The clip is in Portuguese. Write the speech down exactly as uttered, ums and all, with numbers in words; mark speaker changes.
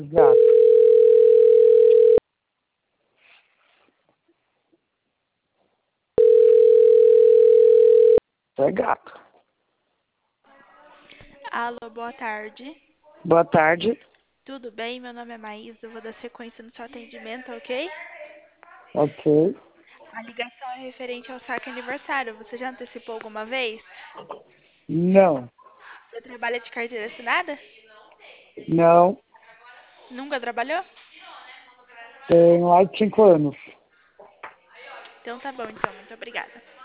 Speaker 1: Gato. Você é gato.
Speaker 2: Alô, boa tarde.
Speaker 1: Boa tarde.
Speaker 2: Tudo bem? Meu nome é Maísa, eu vou dar sequência no seu atendimento, ok?
Speaker 1: Ok.
Speaker 2: A ligação é referente ao saque aniversário. Você já antecipou alguma vez?
Speaker 1: Não.
Speaker 2: Você trabalha de carteira assinada?
Speaker 1: Não.
Speaker 2: Nunca trabalhou?
Speaker 1: Tenho mais de cinco anos.
Speaker 2: Então tá bom, então. Muito obrigada.